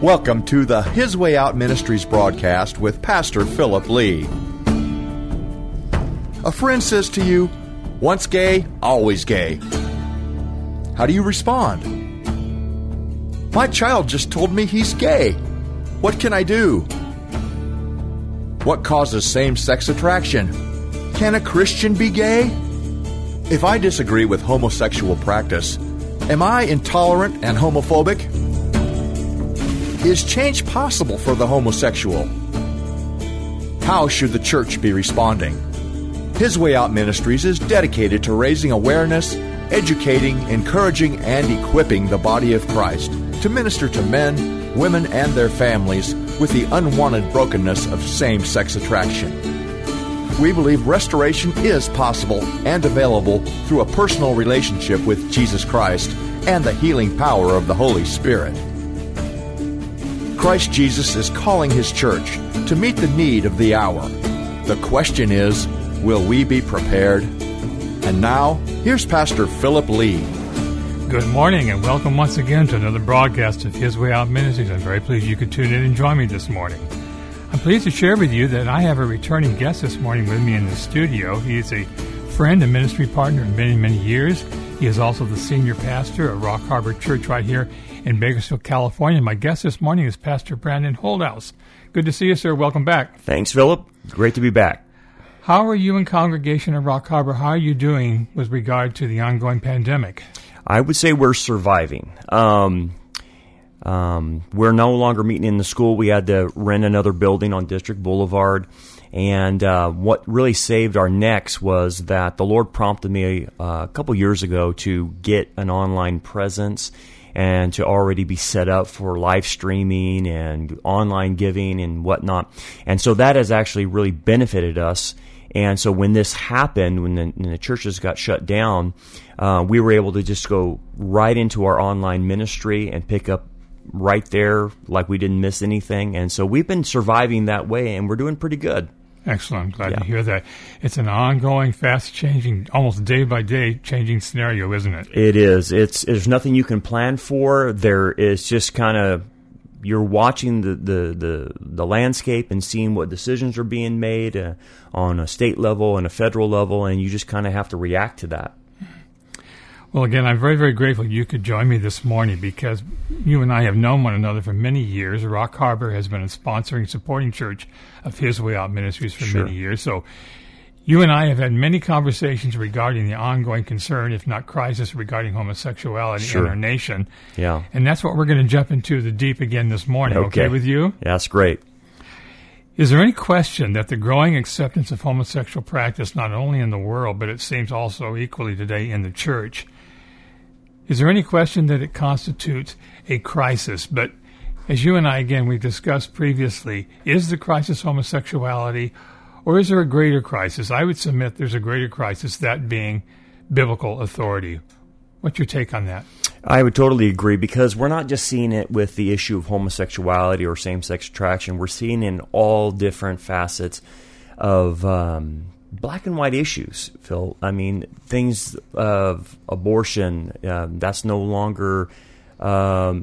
Welcome to the His Way Out Ministries broadcast with Pastor Philip Lee. A friend says to you, once gay, always gay. How do you respond? My child just told me he's gay. What can I do? What causes same-sex attraction? Can a Christian be gay? If I disagree with homosexual practice, am I intolerant and homophobic? Is change possible for the homosexual? How should the church be responding? His Way Out Ministries is dedicated to raising awareness, educating, encouraging, and equipping the body of Christ to minister to men, women, and their families with the unwanted brokenness of same-sex attraction. We believe restoration is possible and available through a personal relationship with Jesus Christ and the healing power of the Holy Spirit. Christ Jesus is calling His church to meet the need of the hour. The question is, will we be prepared? And now, here's Pastor Philip Lee. Good morning and welcome once again to another broadcast of His Way Out Ministries. I'm very pleased you could tune in and join me this morning. I'm pleased to share with you that I have a returning guest this morning with me in the studio. He is a friend and ministry partner of many, many years. He is also the senior pastor at Rock Harbor Church right here in Bakersfield, California. My guest this morning is Pastor Brandon Holdhouse. Good to see you, sir. Welcome back. Thanks, Philip. Great to be back. How are you in congregation at Rock Harbor? How are you doing with regard to the ongoing pandemic? I would say we're surviving. We're no longer meeting in the school. We had to rent another building on District Boulevard. And what really saved our necks was that the Lord prompted me a couple years ago to get an online presence and to already be set up for live streaming and online giving and whatnot. And so that has actually really benefited us. And so when this happened, when the churches got shut down, we were able to just go right into our online ministry and pick up right there like we didn't miss anything. And so we've been surviving that way, and we're doing pretty good. Excellent. Glad to hear that. It's an ongoing, fast-changing, almost day-by-day changing scenario, isn't it? It is. There's nothing you can plan for. There is just kind of, you're watching the landscape and seeing what decisions are being made on a state level and a federal level, and you just kind of have to react to that. Well, again, I'm very, very grateful you could join me this morning because you and I have known one another for many years. Rock Harbor has been a sponsoring, supporting church of His Way Out Ministries for many years. So you and I have had many conversations regarding the ongoing concern, if not crisis, regarding homosexuality in our nation. Yeah. And that's what we're going to jump into the deep again this morning. Okay with you? Yeah, that's great. Is there any question that the growing acceptance of homosexual practice, not only in the world, but it seems also equally today in the church, is there any question that it constitutes a crisis? But as you and I, again, we discussed previously, is the crisis homosexuality, or is there a greater crisis? I would submit there's a greater crisis, that being biblical authority. What's your take on that? I would totally agree, because we're not just seeing it with the issue of homosexuality or same-sex attraction. We're seeing it in all different facets of black and white issues, Phil. I mean, things of abortion, that's no longer, a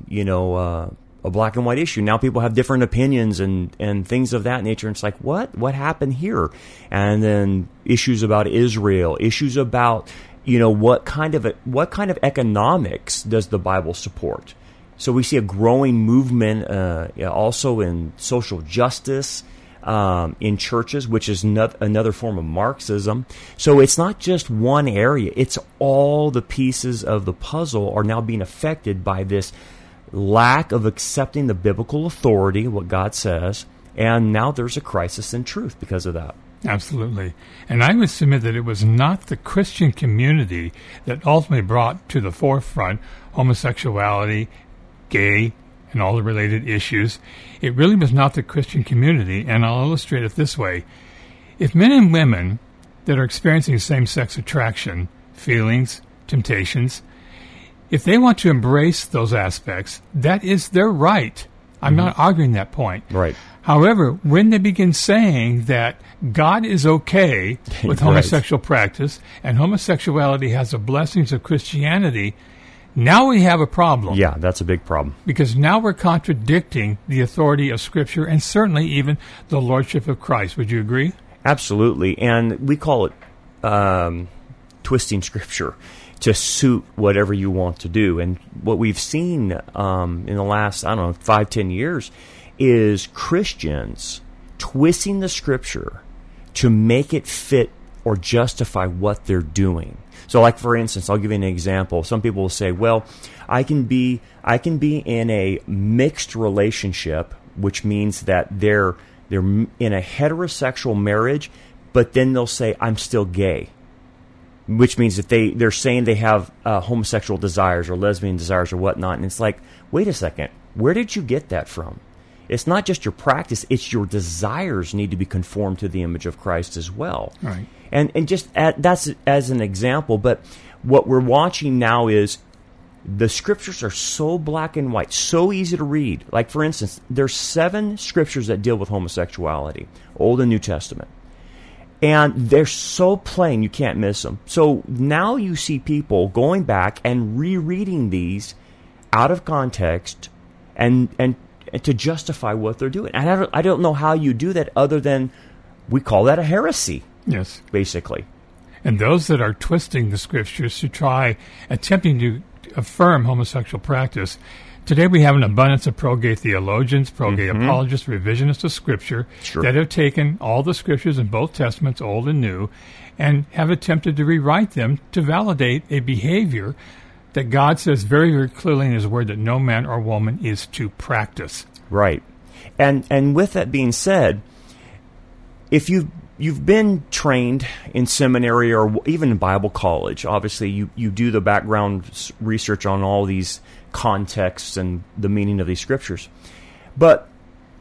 black and white issue. Now people have different opinions and things of that nature. And it's like, what happened here? And then issues about Israel, issues about, what kind of economics does the Bible support? So we see a growing movement also in social justice, in churches, which is another form of Marxism. So it's not just one area. It's all the pieces of the puzzle are now being affected by this lack of accepting the biblical authority, what God says, and now there's a crisis in truth because of that. Absolutely. And I would submit that it was not the Christian community that ultimately brought to the forefront homosexuality, gay, and all the related issues. It really was not the Christian community, and I'll illustrate it this way. If men and women that are experiencing same-sex attraction, feelings, temptations, if they want to embrace those aspects, that is their right. I'm not arguing that point. Right. However, when they begin saying that God is okay with homosexual practice and homosexuality has the blessings of Christianity, Now we have a problem. Yeah, that's a big problem. Because now we're contradicting the authority of Scripture and certainly even the Lordship of Christ. Would you agree? Absolutely. And we call it twisting Scripture to suit whatever you want to do. And what we've seen in the last, 5-10 years is Christians twisting the Scripture to make it fit or justify what they're doing. So, like, for instance, I'll give you an example. Some people will say, well, I can be in a mixed relationship, which means that they're in a heterosexual marriage, but then they'll say, I'm still gay, which means that they're saying they have homosexual desires or lesbian desires or whatnot. And it's like, wait a second, where did you get that from? It's not just your practice, it's your desires need to be conformed to the image of Christ as well. Right. And just that's as an example, but what we're watching now is the Scriptures are so black and white, so easy to read. Like, for instance, there's 7 Scriptures that deal with homosexuality, Old and New Testament. And they're so plain, you can't miss them. So now you see people going back and rereading these out of context and to justify what they're doing. And I don't know how you do that other than we call that a heresy. Yes. Basically. And those that are twisting the Scriptures to try attempting to affirm homosexual practice, today we have an abundance of pro-gay theologians, pro-gay apologists, revisionists of Scripture that have taken all the Scriptures in both Testaments, Old and New, and have attempted to rewrite them to validate a behavior that God says very, very clearly in His Word that no man or woman is to practice. Right. And with that being said, if you've been trained in seminary or even in Bible college, obviously you do the background research on all these contexts and the meaning of these Scriptures. But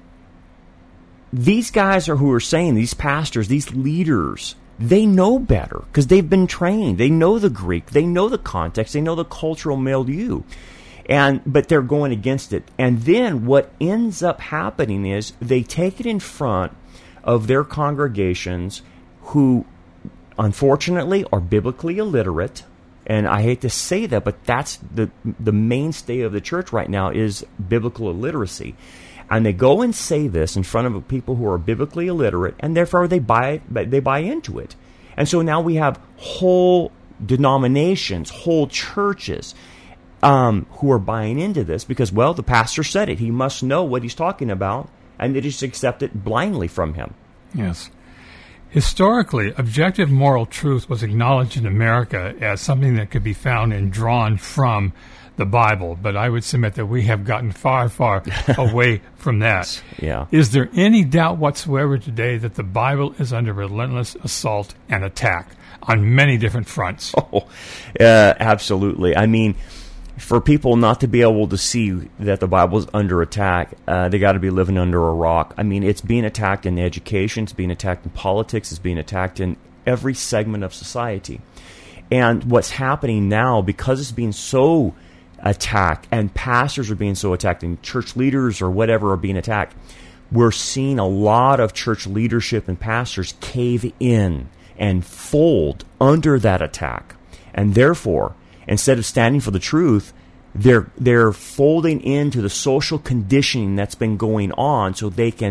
these guys who are saying, these pastors, these leaders, they know better because they've been trained. They know the Greek. They know the context. They know the cultural milieu. But they're going against it. And then what ends up happening is they take it in front of their congregations who, unfortunately, are biblically illiterate. And I hate to say that, but that's the mainstay of the church right now is biblical illiteracy. And they go and say this in front of people who are biblically illiterate, and therefore they buy into it. And so now we have whole denominations, whole churches who are buying into this because, well, the pastor said it. He must know what he's talking about, and they just accept it blindly from him. Yes. Historically, objective moral truth was acknowledged in America as something that could be found and drawn from the Bible, but I would submit that we have gotten far, far away from that. Yeah. Is there any doubt whatsoever today that the Bible is under relentless assault and attack on many different fronts? Oh, absolutely. I mean, for people not to be able to see that the Bible is under attack, they got to be living under a rock. I mean, it's being attacked in education, it's being attacked in politics, it's being attacked in every segment of society. And what's happening now, because it's being so attacked, and pastors are being so attacked, and church leaders or whatever are being attacked, we're seeing a lot of church leadership and pastors cave in and fold under that attack. And therefore, instead of standing for the truth, they're folding into the social conditioning that's been going on so they can,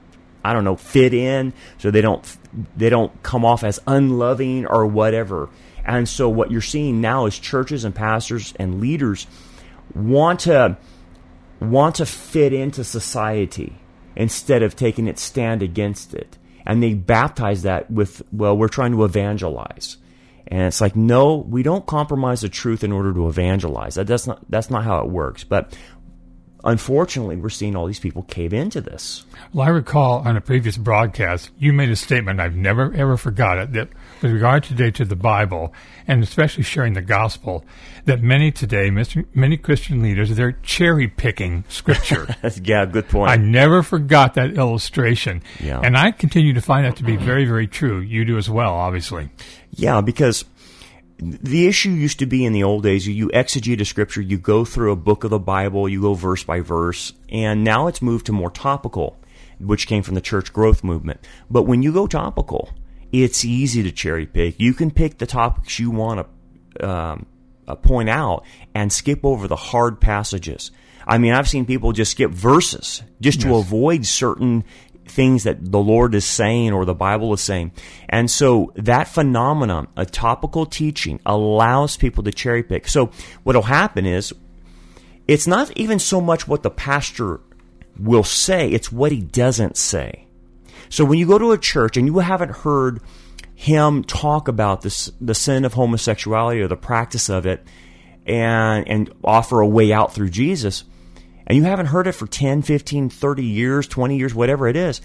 fit in, so they don't come off as unloving or whatever. And so what you're seeing now is churches and pastors and leaders want to fit into society instead of taking its stand against it. And they baptize that with, well, we're trying to evangelize. And it's like, no, we don't compromise the truth in order to evangelize. That's not how it works. But unfortunately, we're seeing all these people cave into this. Well, I recall on a previous broadcast, you made a statement, I've never, ever forgot it, that with regard today to the Bible, and especially sharing the gospel, that many Christian leaders, they're cherry-picking Scripture. Yeah, good point. I never forgot that illustration. Yeah. And I continue to find that to be very, very true. You do as well, obviously. Yeah, because the issue used to be in the old days, you exegete a Scripture, you go through a book of the Bible, you go verse by verse, and now it's moved to more topical, which came from the church growth movement. But when you go topical, it's easy to cherry pick. You can pick the topics you want to point out and skip over the hard passages. I mean, I've seen people just skip verses just to avoid certain things that the Lord is saying or the Bible is saying. And so that phenomenon, a topical teaching, allows people to cherry pick. So what will happen is, it's not even so much what the pastor will say, it's what he doesn't say. So when you go to a church and you haven't heard him talk about this, the sin of homosexuality or the practice of it, and offer a way out through Jesus, and you haven't heard it for 10, 15, 30 years, 20 years, whatever it is,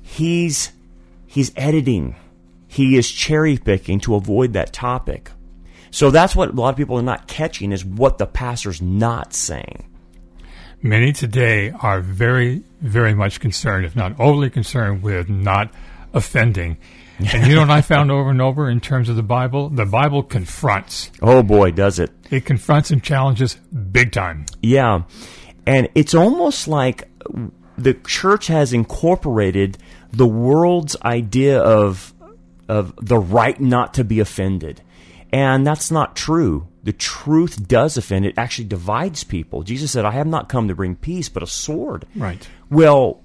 he's editing. He is cherry picking to avoid that topic. So that's what a lot of people are not catching, is what the pastor's not saying. Many today are very, very much concerned, if not overly concerned, with not offending. And you know what I found over and over in terms of the Bible? The Bible confronts. Oh boy, does it. It confronts and challenges big time. Yeah. And it's almost like the church has incorporated the world's idea of the right not to be offended. And that's not true. The truth does offend. It actually divides people. Jesus said, I have not come to bring peace, but a sword. Right. Well,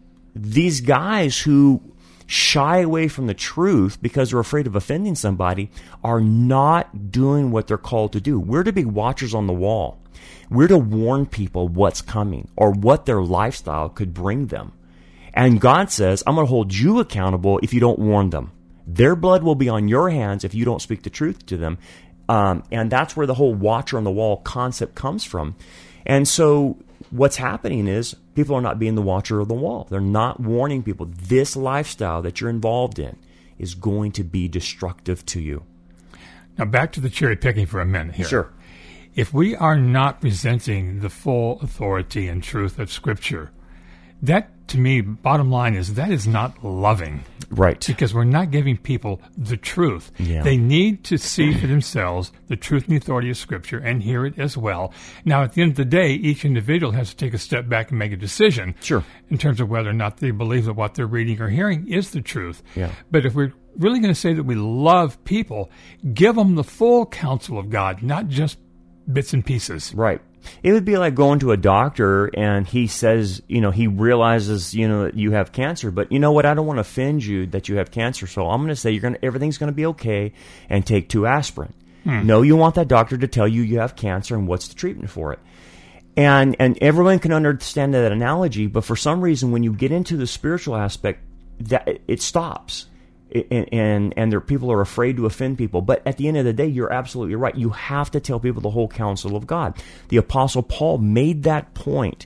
these guys who shy away from the truth because they're afraid of offending somebody are not doing what they're called to do. We're to be watchers on the wall. We're to warn people what's coming or what their lifestyle could bring them. And God says, I'm going to hold you accountable if you don't warn them. Their blood will be on your hands if you don't speak the truth to them. And that's where the whole watcher on the wall concept comes from. And so what's happening is people are not being the watcher of the wall. They're not warning people. This lifestyle that you're involved in is going to be destructive to you. Now back to the cherry picking for a minute here. Sure. If we are not presenting the full authority and truth of Scripture, that, to me, bottom line is that is not loving. Right. Because we're not giving people the truth. Yeah. They need to see for themselves the truth and the authority of Scripture and hear it as well. Now, at the end of the day, each individual has to take a step back and make a decision. Sure. In terms of whether or not they believe that what they're reading or hearing is the truth. Yeah. But if we're really going to say that we love people, give them the full counsel of God, not just bits and pieces. Right. It would be like going to a doctor and he says, he realizes, that you have cancer, but you know what? I don't want to offend you that you have cancer. So I'm going to say everything's going to be okay and take 2 aspirin. No, you want that doctor to tell you have cancer and what's the treatment for it. And everyone can understand that analogy, but for some reason, when you get into the spiritual aspect, that it stops. And there people are afraid to offend people. But at the end of the day, you're absolutely right. You have to tell people the whole counsel of God. The Apostle Paul made that point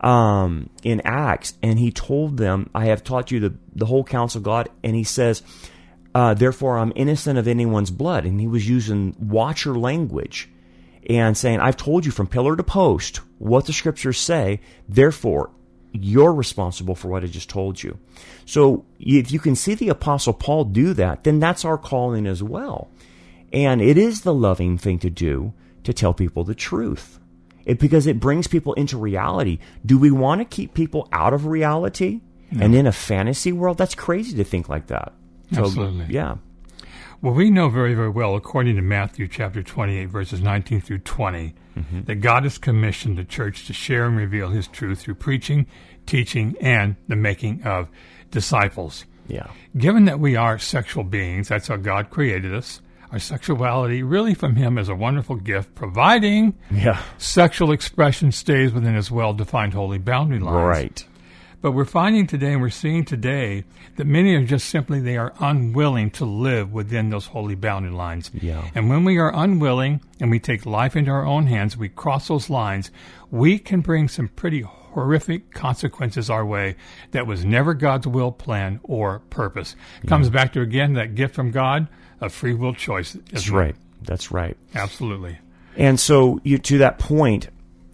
in Acts, and he told them, I have taught you the whole counsel of God. And he says, therefore, I'm innocent of anyone's blood. And he was using watcher language and saying, I've told you from pillar to post what the Scriptures say. Therefore, you're responsible for what I just told you. So if you can see the Apostle Paul do that, then that's our calling as well. And it is the loving thing to do, to tell people the truth. Because it brings people into reality. Do we want to keep people out of reality and in a fantasy world? That's crazy to think like that. So, Absolutely. Yeah. Well, we know very, very well, according to Matthew chapter 28, verses 19 through 20, that God has commissioned the church to share and reveal His truth through preaching, teaching, and the making of disciples. Yeah. Given that we are sexual beings, that's how God created us, our sexuality really from Him is a wonderful gift, providing sexual expression stays within His well-defined holy boundary lines. Right. But we're finding today, and we're seeing today, that many are just simply, they are unwilling to live within those holy boundary lines. Yeah. And when we are unwilling and we take life into our own hands, we cross those lines, we can bring some pretty horrific consequences our way that was never God's will, plan, or purpose. It comes back to, again, that gift from God of free will choice. That's right. That's right. Absolutely. And so to that point,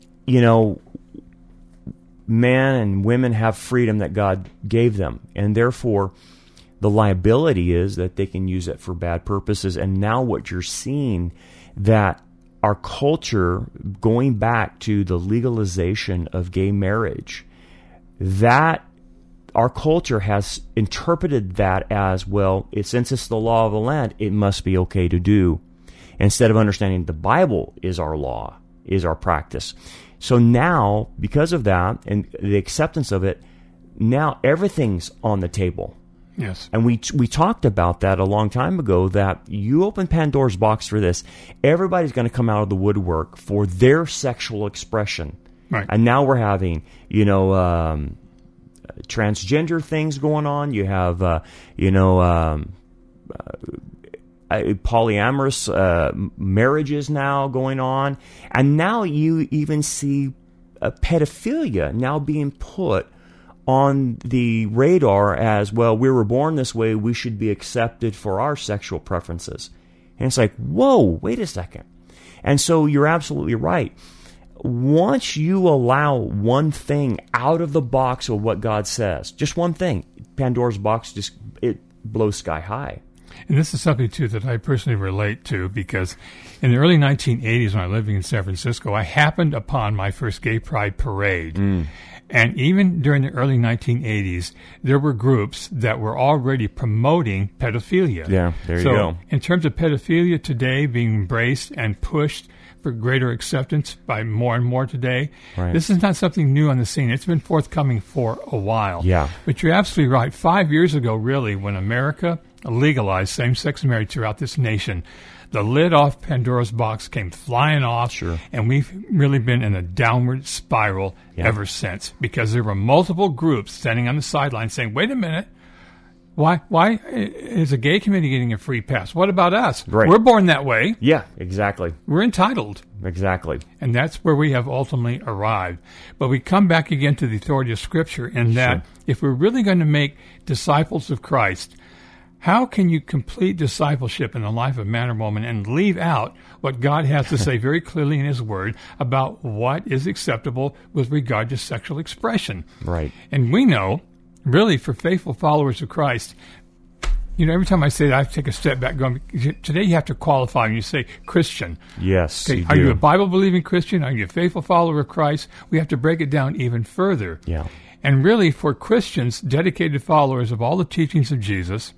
men and women have freedom that God gave them, and therefore the liability is that they can use it for bad purposes. And now what you're seeing, that our culture, going back to the legalization of gay marriage, that our culture has interpreted that as, well, since it's the law of the land, it must be okay to do. instead of understanding the Bible is our law, is our practice. So now, because of that and the acceptance of it, now everything's on the table. Yes. And we talked about that a long time ago, that you open Pandora's box for this, everybody's going to come out of the woodwork for their sexual expression. Right. And now we're having, transgender things going on. You have, polyamorous marriages now going on. And now you even see pedophilia now being put on the radar as, well, we were born this way, we should be accepted for our sexual preferences. And it's like, whoa, wait a second. And so you're absolutely right. Once you allow one thing out of the box of what God says, just one thing, Pandora's box, it blows sky high. And this is something, too, that I personally relate to, because in the early 1980s, when I was living in San Francisco, I happened upon my first gay pride parade. And even during the early 1980s, there were groups that were already promoting pedophilia. Yeah, there you go. In terms of pedophilia today being embraced and pushed for greater acceptance by more and more today, right. This is not something new on the scene. It's been forthcoming for a while. Yeah. But you're absolutely right. 5 years ago, really, when America legalized same-sex marriage throughout this nation, the lid off Pandora's box came flying off, Sure. and we've really been in a downward spiral ever since, because there were multiple groups standing on the sidelines saying, wait a minute, why is a gay community getting a free pass? What about us? Right. We're born that way. Yeah, exactly. We're entitled. Exactly. And that's where we have ultimately arrived. But we come back again to the authority of Scripture in that if we're really going to make disciples of Christ, how can you complete discipleship in the life of man or woman and leave out what God has to say very clearly in His Word about what is acceptable with regard to sexual expression? Right. And we know, really, for faithful followers of Christ, every time I say that, I take a step back going, today you have to qualify and you say Christian. Yes, Okay, you are do. you a Bible-believing Christian? Are you a faithful follower of Christ? We have to break it down even further. Yeah. And really, for Christians, dedicated followers of all the teachings of Jesus,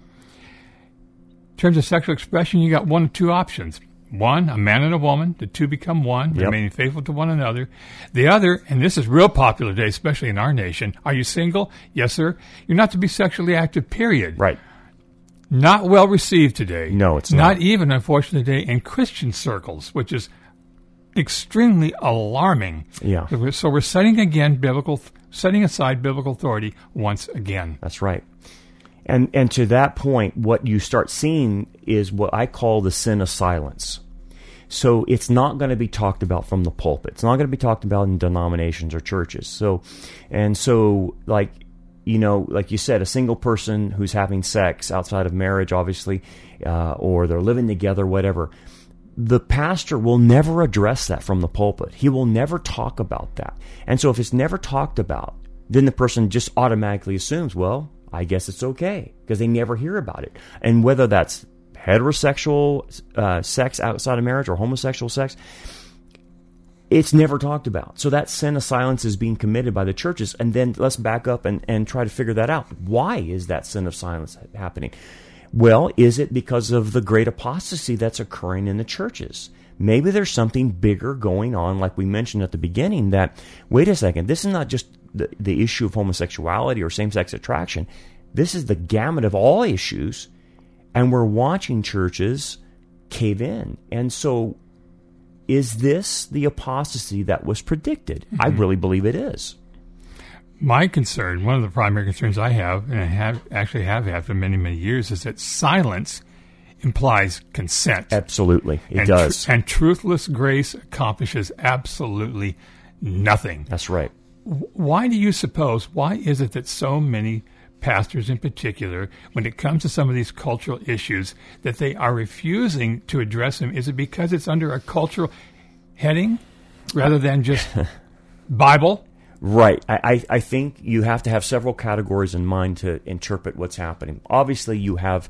in terms of sexual expression, you got one of two options. One, a man and a woman. The two become one, remaining faithful to one another. The other, and this is real popular today, especially in our nation, are you single? Yes, sir. You're not to be sexually active, period. Right. Not well received today. No, it's not. Not even, unfortunately, today in Christian circles, which is extremely alarming. Yeah. So we're setting aside biblical authority once again. That's right. And to that point, what you start seeing is what I call the sin of silence. So it's not going to be talked about from the pulpit. It's not going to be talked about in denominations or churches. So like you said, a single person who's having sex outside of marriage, obviously, or they're living together, whatever, the pastor will never address that from the pulpit. He will never talk about that. And so if it's never talked about, then the person just automatically assumes, well, I guess it's okay, because they never hear about it. And whether that's heterosexual sex outside of marriage or homosexual sex, it's never talked about. So that sin of silence is being committed by the churches. And then let's back up and try to figure that out. Why is that sin of silence happening? Well, is it because of the great apostasy that's occurring in the churches? Maybe there's something bigger going on, like we mentioned at the beginning, that, wait a second, this is not just the issue of homosexuality or same-sex attraction. This is the gamut of all issues, and we're watching churches cave in. And so is this the apostasy that was predicted? I really believe it is. My concern, one of the primary concerns I have, and I have had for many, many years, is that silence implies consent. Absolutely, it does. And truthless grace accomplishes absolutely nothing. That's right. Why is it that so many pastors in particular, when it comes to some of these cultural issues, that they are refusing to address them? Is it because it's under a cultural heading rather than just Bible? Right. I think you have to have several categories in mind to interpret what's happening. Obviously, you have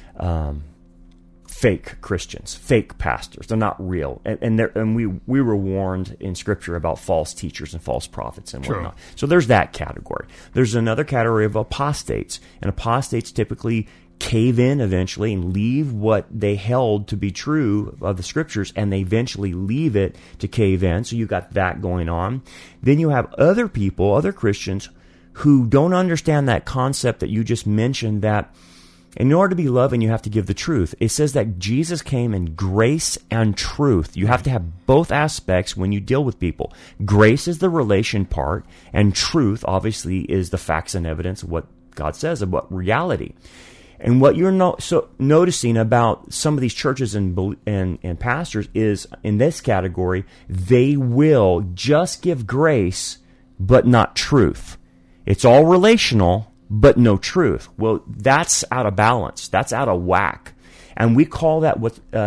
fake Christians, fake pastors. They're not real. And we were warned in Scripture about false teachers and false prophets and whatnot. So there's that category. There's another category of apostates. And apostates typically cave in eventually and leave what they held to be true of the Scriptures, and they eventually leave it to cave in. So you got that going on. Then you have other people, other Christians, who don't understand that concept that you just mentioned, that in order to be loving, you have to give the truth. It says that Jesus came in grace and truth. You have to have both aspects when you deal with people. Grace is the relation part, and truth, obviously, is the facts and evidence of what God says about reality. And what you're noticing about some of these churches and pastors is, in this category, they will just give grace, but not truth. It's all relational, but no truth. Well, that's out of balance. That's out of whack. And we call that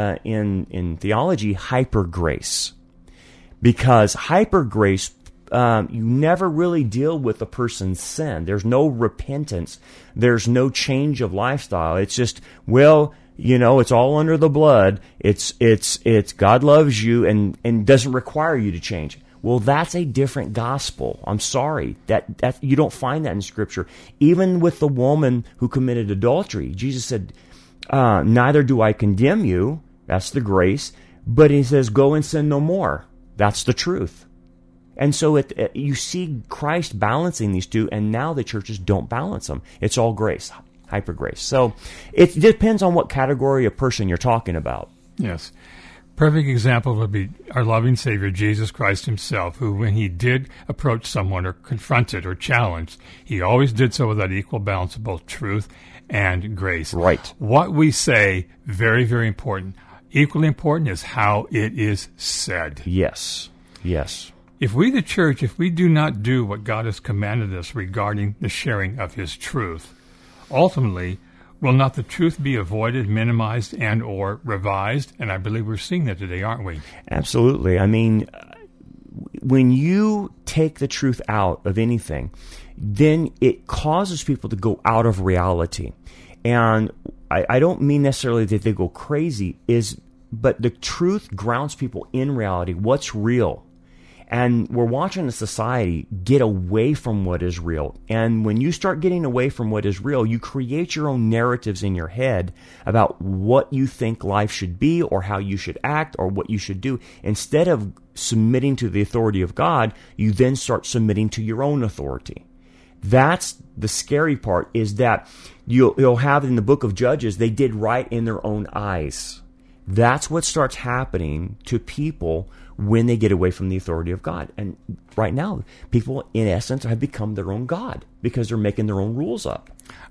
in theology hyper grace. Because hyper grace, you never really deal with a person's sin. There's no repentance. There's no change of lifestyle. It's just, well, it's all under the blood. It's God loves you and doesn't require you to change. Well, that's a different gospel. I'm sorry. That you don't find that in Scripture. Even with the woman who committed adultery, Jesus said, neither do I condemn you. That's the grace. But he says, go and sin no more. That's the truth. And so you see Christ balancing these two, and now the churches don't balance them. It's all grace, hyper grace. So it depends on what category of person you're talking about. Yes. Perfect example would be our loving Savior, Jesus Christ himself, who, when he did approach someone or confronted or challenged, he always did so with that equal balance of both truth and grace. Right. What we say, very, very important. Equally important is how it is said. Yes. Yes. If we, the church, if we do not do what God has commanded us regarding the sharing of his truth, ultimately, will not the truth be avoided, minimized, and or revised? And I believe we're seeing that today, aren't we? Absolutely. I mean, when you take the truth out of anything, then it causes people to go out of reality. And I don't mean necessarily that they go crazy, but the truth grounds people in reality. What's real? And we're watching a society get away from what is real. And when you start getting away from what is real, you create your own narratives in your head about what you think life should be or how you should act or what you should do. Instead of submitting to the authority of God, you then start submitting to your own authority. That's the scary part, is that you'll have in the book of Judges, they did right in their own eyes. That's what starts happening to people when they get away from the authority of God. And right now, people, in essence, have become their own God because they're making their own rules up.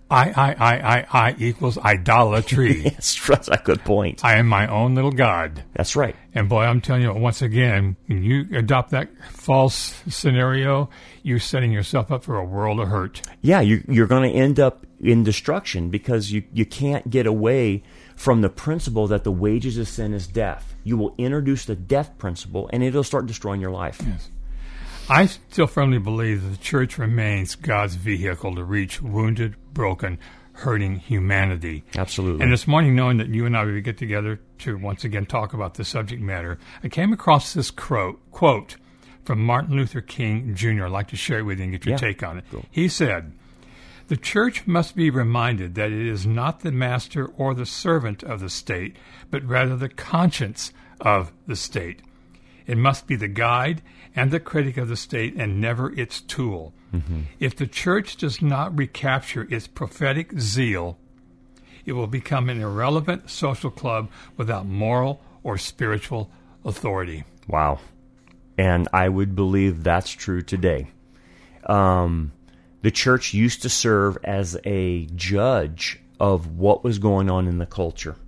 I equals idolatry. That's a good point. I am my own little God. That's right. And boy, I'm telling you, once again, when you adopt that false scenario, you're setting yourself up for a world of hurt. Yeah, you're going to end up in destruction because you can't get away from the principle that the wages of sin is death. You will introduce the death principle, and it'll start destroying your life. Yes. I still firmly believe that the church remains God's vehicle to reach wounded, broken, hurting humanity. Absolutely. And this morning, knowing that you and I would get together to once again talk about the subject matter, I came across this quote from Martin Luther King Jr. I'd like to share it with you and get your take on it. Cool. He said, "The church must be reminded that it is not the master or the servant of the state, but rather the conscience of the state. It must be the guide and the critic of the state and never its tool. Mm-hmm. If the church does not recapture its prophetic zeal, it will become an irrelevant social club without moral or spiritual authority." Wow. And I would believe that's true today. The church used to serve as a judge of what was going on in the culture,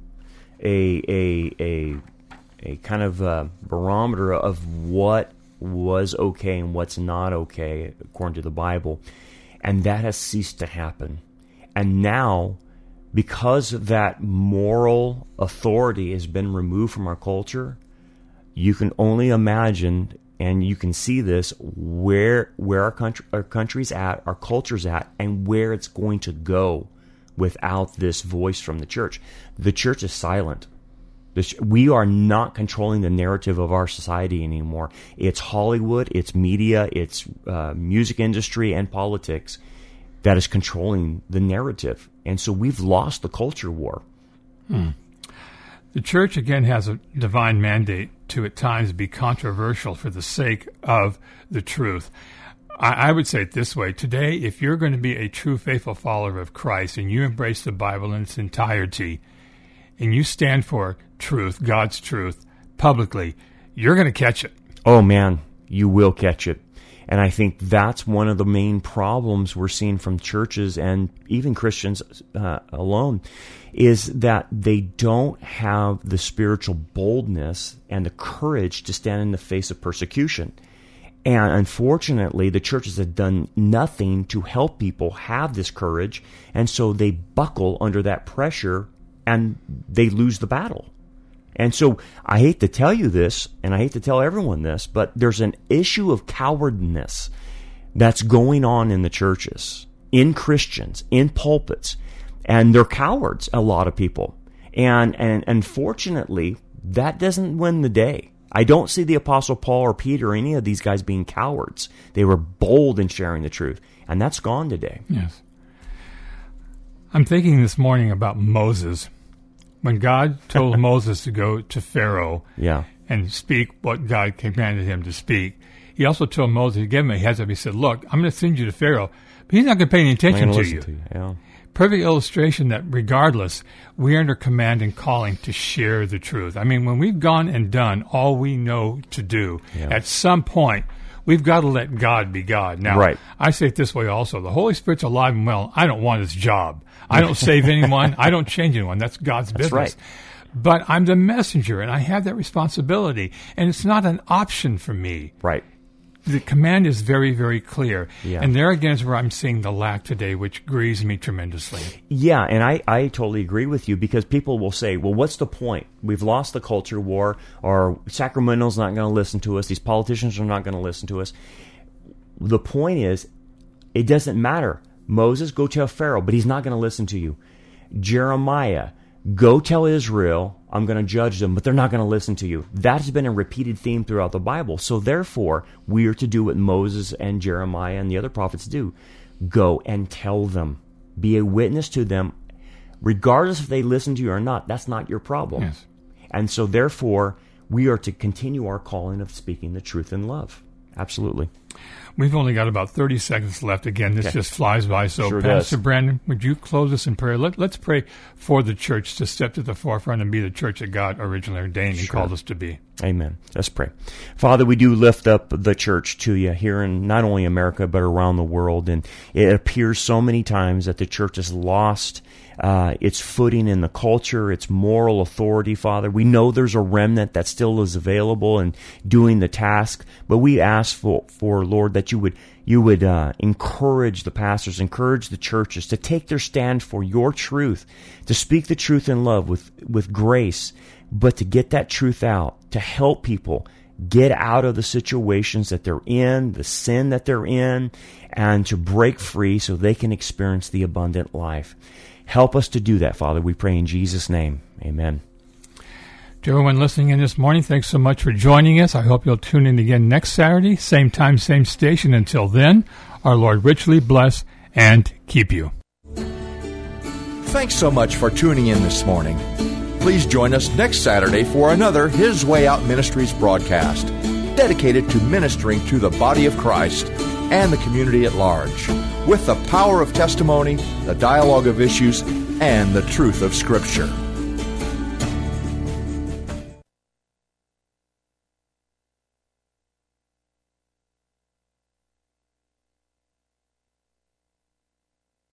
a kind of a barometer of what was okay and what's not okay according to the Bible, and that has ceased to happen. And now, because that moral authority has been removed from our culture, you can only imagine, and you can see this, where our country's at, our culture's at, and where it's going to go without this voice from the church. The church is silent. We are not controlling the narrative of our society anymore. It's Hollywood, it's media, it's music industry, and politics that is controlling the narrative. And so we've lost the culture war. The church, again, has a divine mandate to at times be controversial for the sake of the truth. I would say it this way. Today, if you're going to be a true, faithful follower of Christ and you embrace the Bible in its entirety and you stand for truth, God's truth, publicly, you're going to catch it. Oh, man, you will catch it. And I think that's one of the main problems we're seeing from churches and even Christians alone, is that they don't have the spiritual boldness and the courage to stand in the face of persecution. And unfortunately, the churches have done nothing to help people have this courage, and so they buckle under that pressure and they lose the battle. And so I hate to tell you this, and I hate to tell everyone this, but there's an issue of cowardness that's going on in the churches, in Christians, in pulpits, and they're cowards, a lot of people. And unfortunately, that doesn't win the day. I don't see the Apostle Paul or Peter or any of these guys being cowards. They were bold in sharing the truth, and that's gone today. Yes. I'm thinking this morning about Moses. When God told Moses to go to Pharaoh and speak what God commanded him to speak, he also told Moses, he gave him a heads up. He said, look, I'm going to send you to Pharaoh, but he's not going to pay any attention to you. Yeah. Perfect illustration that regardless, we are under command and calling to share the truth. I mean, when we've gone and done all we know to do, at some point, we've got to let God be God. Now, I say it this way also. The Holy Spirit's alive and well. I don't want his job. I don't save anyone. I don't change anyone. That's God's business. Right. But I'm the messenger, and I have that responsibility. And it's not an option for me. Right. The command is very, very clear. Yeah. And there again is where I'm seeing the lack today, which grieves me tremendously. Yeah, and I totally agree with you, because people will say, well, what's the point? We've lost the culture war, or Sacramento's not going to listen to us, these politicians are not going to listen to us. The point is, it doesn't matter. Moses, go tell Pharaoh, but he's not going to listen to you. Jeremiah, go tell Israel, I'm going to judge them, but they're not going to listen to you. That's been a repeated theme throughout the Bible. So therefore, we are to do what Moses and Jeremiah and the other prophets do. Go and tell them. Be a witness to them. Regardless if they listen to you or not, that's not your problem. Yes. And so therefore, we are to continue our calling of speaking the truth in love. Absolutely. We've only got about 30 seconds left. Again, this just flies by. So, Sure Pastor does. Brandon, would you close us in prayer? Let's pray for the church to step to the forefront and be the church that God originally ordained and called us to be. Amen. Let's pray. Father, we do lift up the church to you here in not only America, but around the world. And it appears so many times that the church has lost its footing in the culture, its moral authority, Father. We know there's a remnant that still is available and doing the task, but we ask for Lord, that you would encourage the pastors, encourage the churches to take their stand for your truth, to speak the truth in love with grace, but to get that truth out, to help people get out of the situations that they're in, the sin that they're in, and to break free so they can experience the abundant life. Help us to do that, Father. We pray in Jesus' name. Amen. To everyone listening in this morning, thanks so much for joining us. I hope you'll tune in again next Saturday, same time, same station. Until then, our Lord richly bless and keep you. Thanks so much for tuning in this morning. Please join us next Saturday for another His Way Out Ministries broadcast, dedicated to ministering to the body of Christ and the community at large, with the power of testimony, the dialogue of issues, and the truth of Scripture.